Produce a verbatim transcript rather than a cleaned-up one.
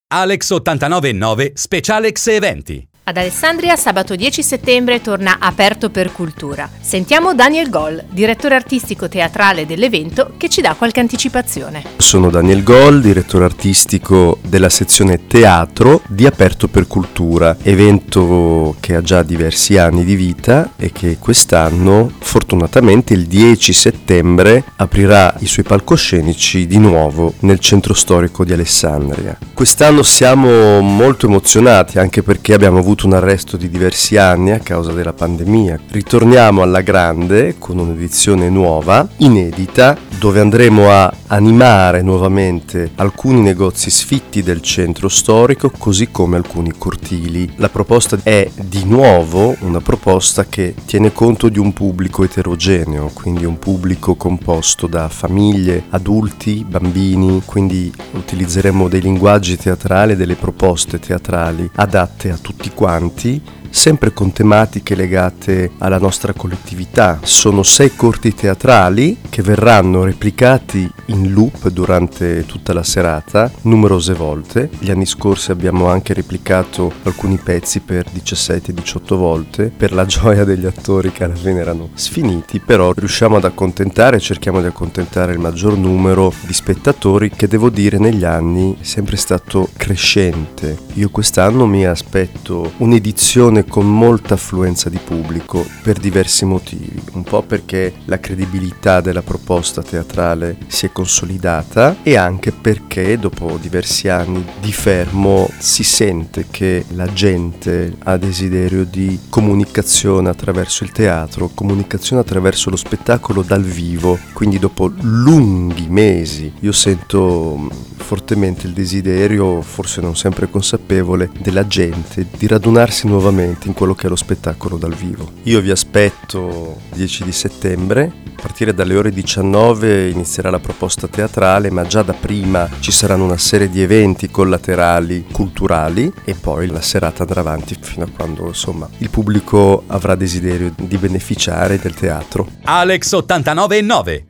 Alex ottantanove e nove Specialex Eventi. Ad Alessandria sabato dieci settembre torna Aperto per Cultura. Sentiamo Daniel Goll, direttore artistico teatrale dell'evento, che ci dà qualche anticipazione. Sono Daniel Goll, direttore artistico della sezione teatro di Aperto per Cultura, evento che ha già diversi anni di vita e che quest'anno, fortunatamente il dieci settembre, aprirà i suoi palcoscenici di nuovo nel centro storico di Alessandria. Quest'anno siamo molto emozionati anche perché abbiamo avuto un arresto di diversi anni a causa della pandemia. Ritorniamo alla grande con un'edizione nuova, inedita, dove andremo a animare nuovamente alcuni negozi sfitti del centro storico, così come alcuni cortili. La proposta è di nuovo una proposta che tiene conto di un pubblico eterogeneo, quindi un pubblico composto da famiglie, adulti, bambini, quindi utilizzeremo dei linguaggi teatrali, delle proposte teatrali adatte a tutti quanti, sempre con tematiche legate alla nostra collettività. Sono sei corti teatrali che verranno replicati in loop durante tutta la serata numerose volte. Gli anni scorsi abbiamo anche replicato alcuni pezzi per diciassette diciotto volte, per la gioia degli attori che alla fine erano sfiniti, però riusciamo ad accontentare, cerchiamo di accontentare il maggior numero di spettatori, che devo dire negli anni è sempre stato crescente. Io quest'anno mi aspetto un'edizione con molta affluenza di pubblico per diversi motivi, un po' perché la credibilità della proposta teatrale si è consolidata e anche perché dopo diversi anni di fermo si sente che la gente ha desiderio di comunicazione attraverso il teatro, comunicazione attraverso lo spettacolo dal vivo, quindi dopo lunghi mesi io sento fortemente il desiderio, forse non sempre consapevole, della gente di radunarsi nuovamente in quello che è lo spettacolo dal vivo. Io vi aspetto dieci di settembre, a partire dalle ore diciannove inizierà la proposta teatrale, ma già da prima ci saranno una serie di eventi collaterali culturali e poi la serata andrà avanti fino a quando, insomma, il pubblico avrà desiderio di beneficiare del teatro. Alex ottantanove e nove